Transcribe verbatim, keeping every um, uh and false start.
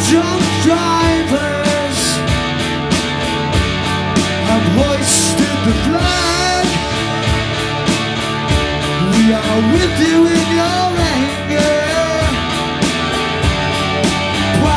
drunk drivers have hoisted the flag. We are with you.